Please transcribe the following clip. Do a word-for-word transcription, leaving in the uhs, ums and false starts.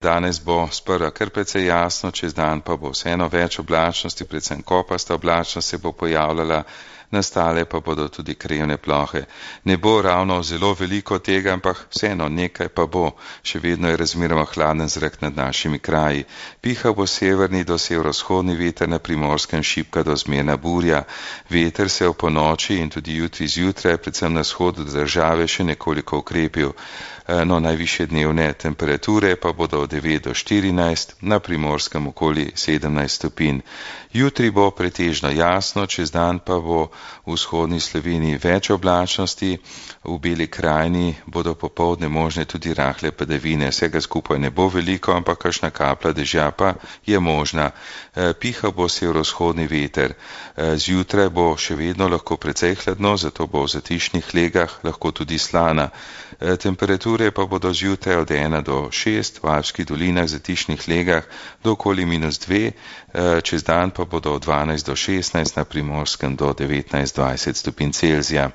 Danes bo sprva kar precej jasno, čez dan pa bo vseeno več oblačnosti, predvsem kopasta oblačnost se bo pojavljala, nastale pa bodo tudi krevne plohe. Ne bo ravno zelo veliko tega, ampak vseeno nekaj pa bo. Še vedno je razmeroma hladen zrak nad našimi kraji. Pihal bo severni do severovzhodni veter, na Primorskem šibka do zmerna burja. Veter se v ponoči in tudi jutri zjutraj, predvsem na vzhodu države, še nekoliko ukrepil. No, najvišje dnevne temperature pa bodo od devet do štirinajst, na Primorskem okoli sedemnajst stopinj. Jutri bo pretežno jasno, čez dan pa bo v vzhodni Sloveniji več oblačnosti, v Beli krajini bodo popoldne možne tudi rahle padavine. Vsega skupaj ne bo veliko, ampak kakšna kaplja dežja pa je možna. Pihal bo severovzhodni veter. Zjutraj bo še vedno lahko precej hladno, zato bo v zatišnih legah lahko tudi slana. Temperature pa bodo zjutraj od ena do šest, v Alpskih dolinah, zatišnih legah do okoli minus dve, čez dan pa bodo od dvanajst do šestnajst, na Primorskem do devetnajst dvajset stopinj Celzija.